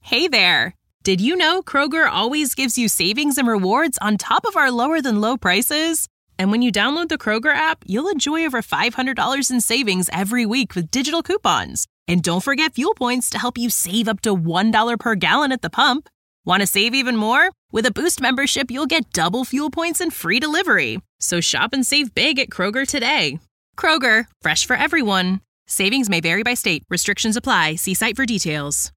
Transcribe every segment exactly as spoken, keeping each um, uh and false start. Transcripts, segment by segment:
Hey there! Did you know Kroger always gives you savings and rewards on top of our lower-than-low prices? And when you download the Kroger app, you'll enjoy over five hundred dollars in savings every week with digital coupons. And don't forget fuel points to help you save up to one dollar per gallon at the pump. Want to save even more? With a Boost membership, you'll get double fuel points and free delivery. So shop and save big at Kroger today. Kroger, fresh for everyone. Savings may vary by state. Restrictions apply. See site for details.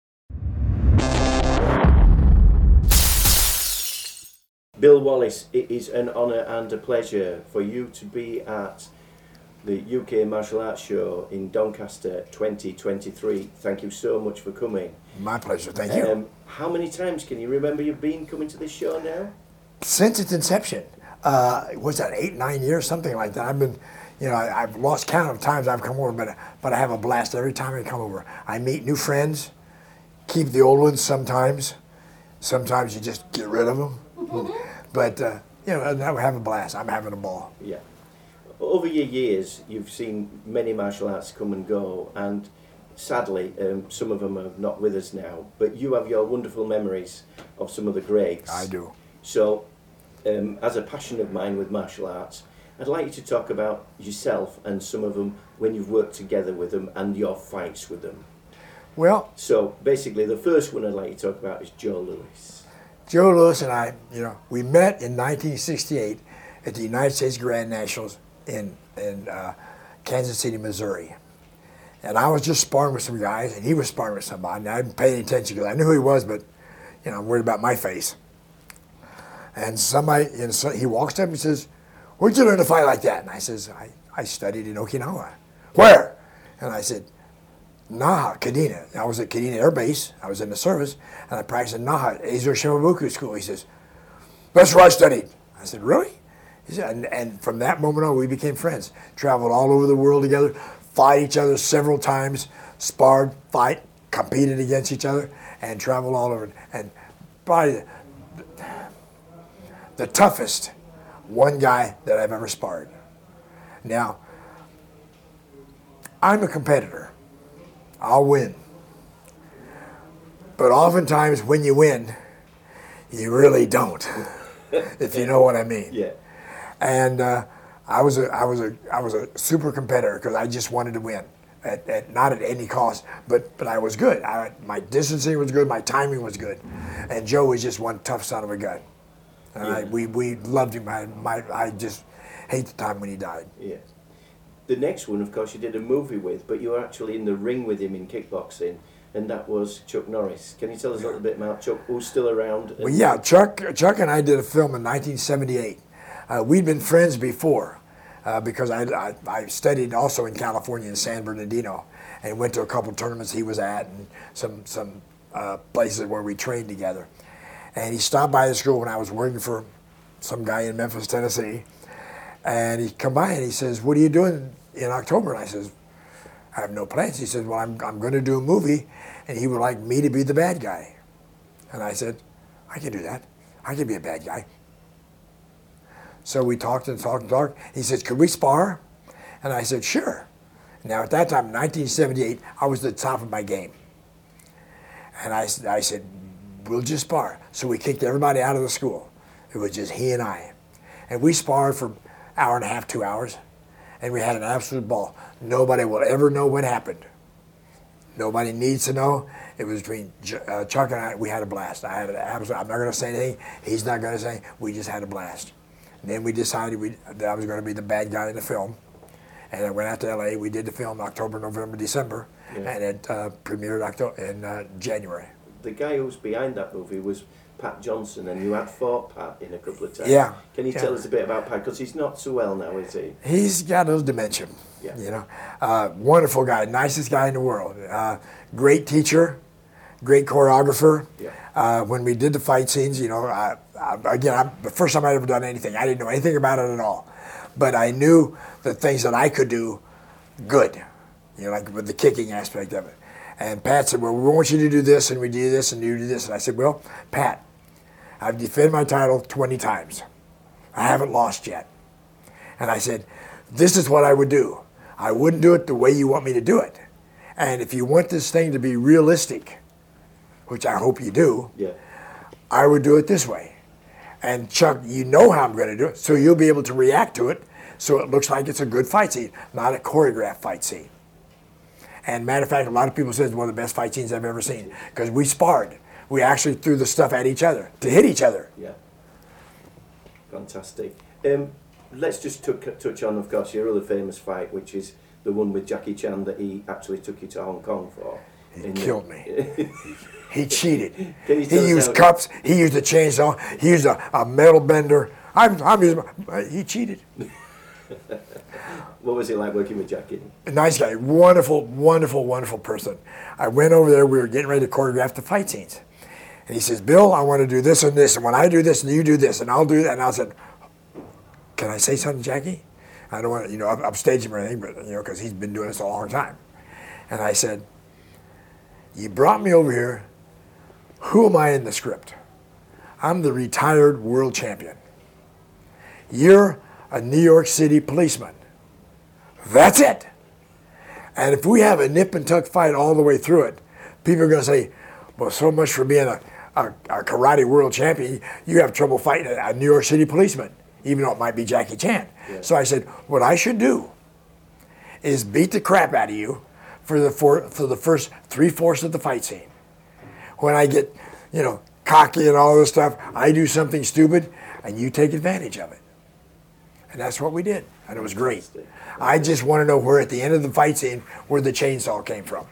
Bill Wallace, it is an honour and a pleasure for you to be at the U K Martial Arts Show in Doncaster twenty twenty-three. Thank you so much for coming. My pleasure, thank you. Um, how many times can you remember you've been coming to this show now? Since its inception. Uh, what's that, eight, nine years, something like that. I've been, you know, I, I've lost count of times I've come over, but but I have a blast every time I come over. I meet new friends, keep the old ones sometimes. Sometimes you just get rid of them. But, uh, you know, I have a blast. I'm having a ball. Yeah. Over your years, you've seen many martial arts come and go, and sadly, um, some of them are not with us now, but you have your wonderful memories of some of the greats. I do. So, um, as a passion of mine with martial arts, I'd like you to talk about yourself and some of them when you've worked together with them and your fights with them. Well, so basically the first one I'd like you to talk about is Joe Louis. Joe Louis and I, you know, we met in nineteen sixty-eight at the United States Grand Nationals in in uh, Kansas City, Missouri. And I was just sparring with some guys, and he was sparring with somebody. And I didn't pay any attention because I knew who he was, but, you know, I'm worried about my face. And somebody, you know, so he walks up and says, "Where'd you learn to fight like that?" And I says, I, I studied in Okinawa. "Where?" And I said, "Naha, Kadena." I was at Kadena Air Base. I was in the service, and I practiced in Naha, Azor Shimabuku School. He says, "That's where I studied." I said, "Really?" He said, and, and from that moment on, we became friends. Traveled all over the world together, fought each other several times, sparred, fight, competed against each other, and traveled all over. And probably the, the toughest one guy that I've ever sparred. Now, I'm a competitor. I'll win. But oftentimes when you win, you really don't, if you know what I mean. Yeah. And uh, I was a I was a I was a super competitor because I just wanted to win, at, at not at any cost, but but I was good. I, my distancing was good, my timing was good, and Joe was just one tough son of a gun. And yeah. I, we we loved him. I my I just hate the time when he died. Yeah. The next one, of course, you did a movie with, but you were actually in the ring with him in kickboxing, and that was Chuck Norris. Can you tell us a little bit about Chuck, who's still around? Well, yeah, Chuck Chuck and I did a film in nineteen seventy-eight. Uh, we'd been friends before uh, because I, I, I studied also in California in San Bernardino and went to a couple tournaments he was at and some, some uh, places where we trained together. And he stopped by the school when I was working for some guy in Memphis, Tennessee. And he come by and he says, "What are you doing in October?" And I says, "I have no plans." He says, "Well, I'm, I'm going to do a movie and he would like me to be the bad guy." And I said, "I can do that. I can be a bad guy." So we talked and talked and talked. He says, "Could we spar?" And I said, "Sure." Now at that time, nineteen seventy-eight, I was at the top of my game. And I, I said, "We'll just spar." So we kicked everybody out of the school. It was just he and I. And we sparred for an hour and a half, two hours. And we had an absolute ball. Nobody will ever know what happened. Nobody needs to know. It was between uh, Chuck and I. We had a blast. I had an absolute, I'm not going to say anything. He's not going to say anything. We just had a blast. And then we decided we, that I was going to be the bad guy in the film. And I went out to L A. We did the film October, November, December. Yeah. And it uh, premiered October, in uh, January. The guy who was behind that movie was Pat Johnson, and you had fought Pat in a couple of times. Yeah. Can you yeah. tell us a bit about Pat? Because he's not so well now, is he? He's got a little dementia. Yeah. You know, uh, wonderful guy, nicest guy in the world. Uh, great teacher, great choreographer. Yeah. Uh, when we did the fight scenes, you know, I, I, again, I'm, the first time I'd ever done anything, I didn't know anything about it at all. But I knew the things that I could do good, you know, like with the kicking aspect of it. And Pat said, "Well, we want you to do this, and we do this, and you do this." And I said, "Well, Pat, I've defended my title twenty times. I haven't lost yet." And I said, "This is what I would do. I wouldn't do it the way you want me to do it. And if you want this thing to be realistic, which I hope you do, Yeah. I would do it this way. And Chuck, you know how I'm going to do it, so you'll be able to react to it so it looks like it's a good fight scene, not a choreographed fight scene. And matter of fact, a lot of people say it's one of the best fight scenes I've ever seen because we sparred. We actually threw the stuff at each other to hit each other. Yeah. Fantastic. Um, let's just t- touch on, of course, your other famous fight, which is the one with Jackie Chan that he actually took you to Hong Kong for. He In killed the... me. He cheated. Can you He tell us used how- cups. He used a chainsaw. He used a, a metal bender. I'm, I'm using. My, he cheated. What was it like working with Jackie? A nice guy, wonderful, wonderful, wonderful person. I went over there. We were getting ready to choreograph the fight scenes, and he says, "Bill, I want to do this and this, and when I do this, and you do this, and I'll do that." And I said, "Can I say something, Jackie? I don't want to, you know, up- upstage him or anything, but you know, because he's been doing this a long time." And I said, "You brought me over here. Who am I in the script? I'm the retired world champion. You're a New York City policeman. That's it. And if we have a nip and tuck fight all the way through it, people are going to say, well, so much for being a, a, a karate world champion. You have trouble fighting a, a New York City policeman, even though it might be Jackie Chan." Yeah. So I said, what I should do is beat the crap out of you for the, for, for the first three-fourths of the fight scene. When I get, you know, cocky and all this stuff, I do something stupid, and you take advantage of it. And that's what we did, and it was great. I just want to know where, at the end of the fight scene, where the chainsaw came from.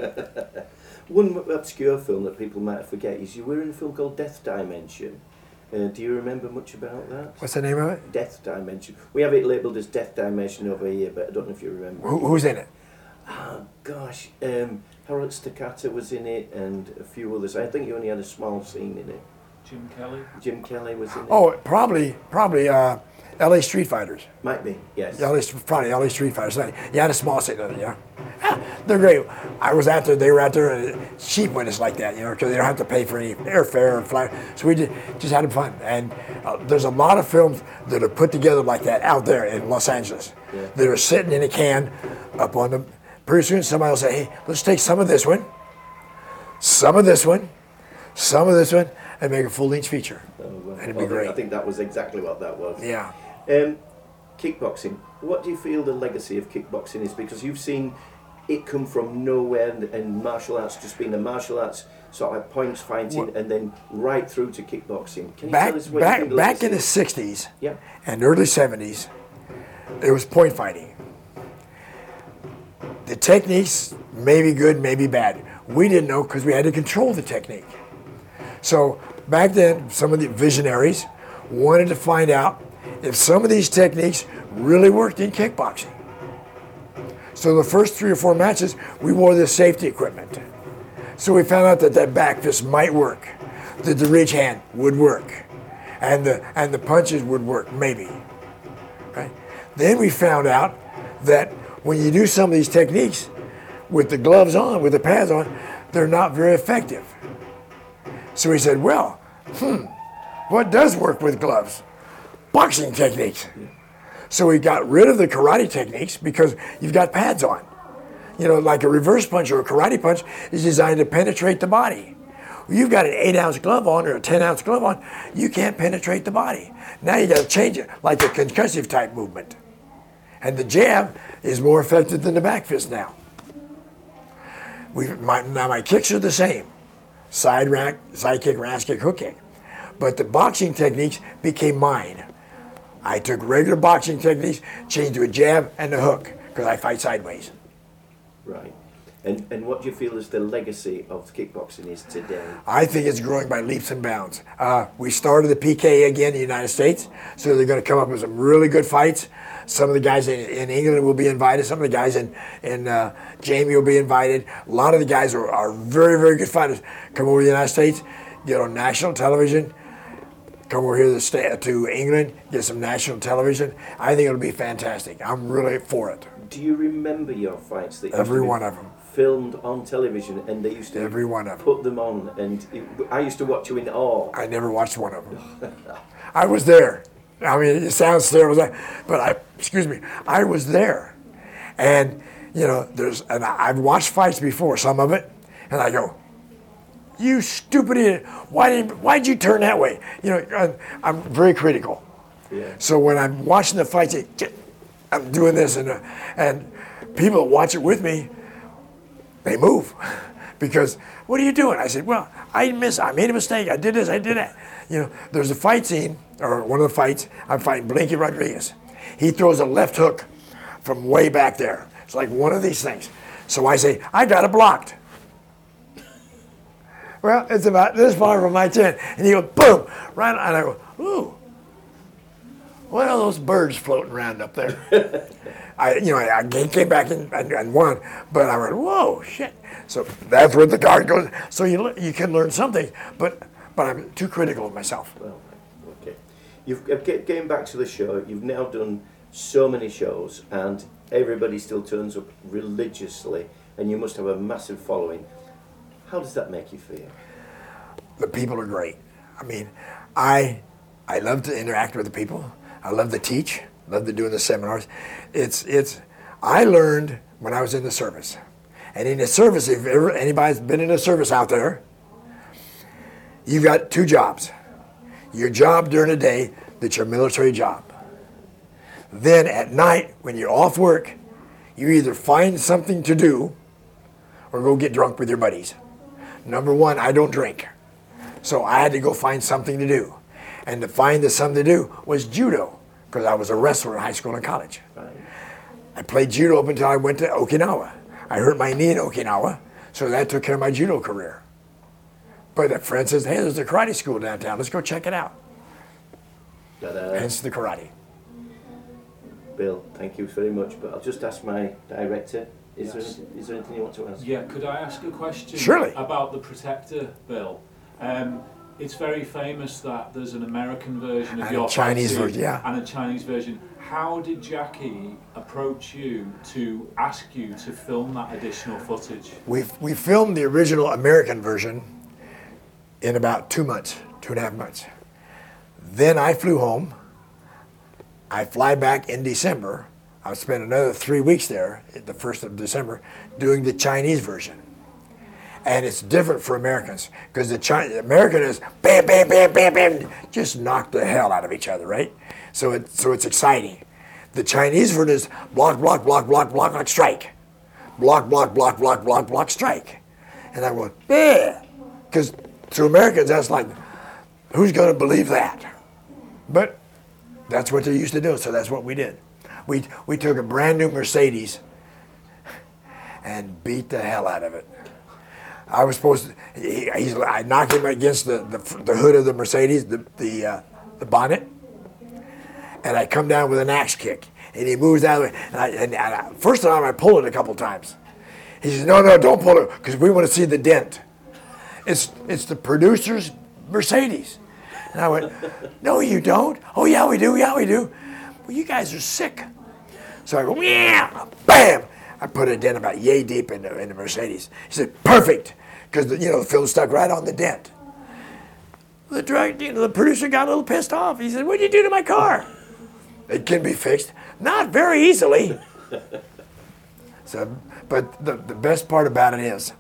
One obscure film that people might forget is you were in a film called Death Dimension. Uh, do you remember much about that? What's the name of it? Death Dimension. We have it labelled as Death Dimension over here, but I don't know if you remember. Who, who's in it? Oh, gosh. Um, Harold Staccato was in it and a few others. I think you only had a small scene in it. Jim Kelly. Jim Kelly was in it. Oh, probably, probably uh, L A Street Fighters. Might be, yes. L A, probably L A Street Fighters. You had a small scene in it, yeah. They're great. I was out there, they were out there, and it's cheap when it's like that, you know, because they don't have to pay for any airfare or flight. So we did, just had fun. And uh, there's a lot of films that are put together like that out there in Los Angeles Yeah. that are sitting in a can up on the. Pretty soon somebody will say, hey, let's take some of this one, some of this one, some of this one, and make a full-length feature. Oh, well, And it'd well, be great. I think that was exactly what that was. Yeah. Um, kickboxing. What do you feel the legacy of kickboxing is? Because you've seen it come from nowhere, and, and martial arts just being a martial arts sort of like points fighting, Well- and then right through to kickboxing. Can you Back, tell us what you back, think the back legacy in the is? sixties Yeah. and early seventies, it was point fighting. The techniques may be good, may be bad. We didn't know because we had to control the technique. So back then, some of the visionaries wanted to find out if some of these techniques really worked in kickboxing. So the first three or four matches, we wore this safety equipment. So we found out that that back fist might work, that the reach hand would work, and the and the punches would work, maybe. Right? Then we found out that when you do some of these techniques with the gloves on, with the pads on, they're not very effective. So we said, well, hmm, what does work with gloves? Boxing techniques. So we got rid of the karate techniques because you've got pads on. You know, like a reverse punch or a karate punch is designed to penetrate the body. You've got an eight ounce glove on or a ten ounce glove on, you can't penetrate the body. Now you got to change it, like a concussive type movement. And the jab is more effective than the back fist now. We, my, now my kicks are the same. Side rack, side kick, round kick, hook kick. But the boxing techniques became mine. I took regular boxing techniques, changed to a jab and a hook, because I fight sideways. Right. And and what do you feel is the legacy of kickboxing is today? I think it's growing by leaps and bounds. Uh, we started the P K A again in the United States, so they're going to come up with some really good fights. Some of the guys in, in England will be invited. Some of the guys in, in uh, Jamie will be invited. A lot of the guys are, are very, very good fighters. Come over to the United States, get on national television. Come over here to, the sta- to England, get some national television. I think it'll be fantastic. I'm really for it. Do you remember your fights that used Every to be one of them. filmed on television, and they used to Every one of them. put them on, and it, I used to watch you in awe. I never watched one of them. I was there. I mean, it sounds terrible, but I, excuse me, I was there. And, you know, there's, and I've watched fights before, some of it, and I go, you stupid idiot, why did why'd you turn that way? You know, I'm, I'm very critical. Yeah. So when I'm watching the fights, I'm doing this, and uh, and people that watch it with me, they move, because what are you doing? I said, well, I miss, I made a mistake. I did this, I did that. You know, there's a fight scene, or one of the fights. I'm fighting Blinky Rodriguez. He throws a left hook from way back there. It's like one of these things. So I say, I got it blocked. Well, it's about this far from my chin. And he goes, boom, right, and I go, ooh, what are those birds floating around up there? I, you know, I came back and, and, and won, but I went, whoa, shit. So that's where the guard goes. So you you can learn something, but but I'm too critical of myself. Well, okay. You've getting back to the show. You've now done so many shows, and everybody still turns up religiously, and you must have a massive following. How does that make you feel? The people are great. I mean, I I love to interact with the people. I love to teach. Love to doing the seminars. It's it's. I learned when I was in the service, and in the service, if ever anybody's been in a service out there, you've got two jobs. Your job during the day, that's your military job. Then at night, when you're off work, you either find something to do, or go get drunk with your buddies. Number one, I don't drink. So I had to go find something to do. And to find the something to do was judo, because I was a wrestler in high school and college. Right. I played judo up until I went to Okinawa. I hurt my knee in Okinawa, so that took care of my judo career. But a friend says, hey, there's a karate school downtown. Let's go check it out. But, uh, Hence the karate. Bill, thank you very much. But I'll just ask my director, is, Yes. there, anything, is there anything you want to ask? Yeah, could I ask a question Surely. about the Protector, Bill? Um, it's very famous that there's an American version of And your a Chinese fight scene version, yeah. and a Chinese version. How did Jackie approach you to ask you to film that additional footage? We we filmed the original American version in about two months, two and a half months. Then I flew home. I fly back in December. I'll spend another three weeks there, at the first of December, doing the Chinese version. And it's different for Americans, because the China, American is bam, bam, bam, bam, bam, just knock the hell out of each other, right? So it so it's exciting. The Chinese version is block, block, block, block, block, block, strike. Block, block, block, block, block, block, strike. And I went, yeah, because to Americans that's like, who's going to believe that? But that's what they're used to doing, so that's what we did. We we took a brand new Mercedes and beat the hell out of it. I was supposed to. He, he's, I knocked him against the, the, the hood of the Mercedes, the the, uh, the bonnet, and I come down with an axe kick, and he moves out of the way. And, I, and, and I, first time I pulled it a couple times. He says, "No, no, don't pull it, because we want to see the dent. It's it's the producer's Mercedes." And I went, "No, you don't. Oh yeah, we do. Yeah, we do. Well, you guys are sick." So I go, "Yeah, bam." I put a dent about yay deep in the, in the Mercedes. He said, "Perfect," because you know the film stuck right on the dent. The drug, you know, the producer got a little pissed off. He said, "What'd you do to my car?" "It can be fixed." "Not very easily." So, but the, the best part about it is,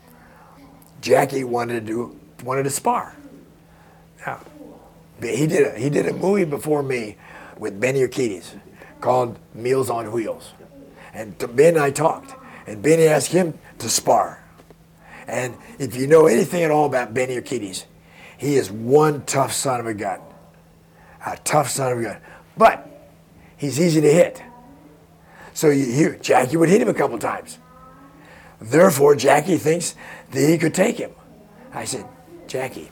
Jackie wanted to do wanted to spar. Now, he did a, he did a movie before me with Benny Urquidez called Meals on Wheels. And to Ben and I talked, and Benny asked him to spar. And if you know anything at all about Benny Urquidez, he is one tough son of a gun. A tough son of a gun. But he's easy to hit. So you, you, Jackie would hit him a couple times. Therefore, Jackie thinks that he could take him. I said, "Jackie,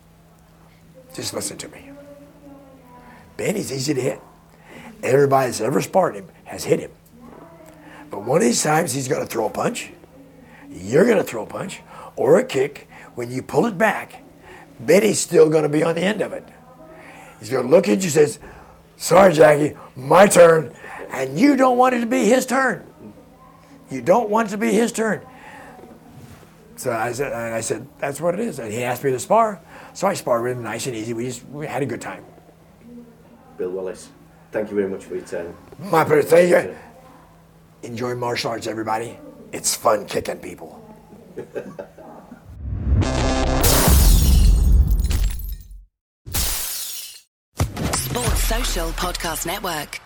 just listen to me. Benny's easy to hit. Everybody that's ever sparred him has hit him. But one of these times he's going to throw a punch, you're going to throw a punch, or a kick. When you pull it back, Benny's still going to be on the end of it. He's going to look at you and says, 'Sorry, Jackie, my turn.' And you don't want it to be his turn. You don't want it to be his turn." So I said, and I said, "That's what it is." And he asked me to spar, so I sparred with him nice and easy. We just we had a good time. Bill Wallace, thank you very much for your time. My pleasure. Thank you. Enjoy martial arts, everybody. It's fun kicking people. Social Podcast Network.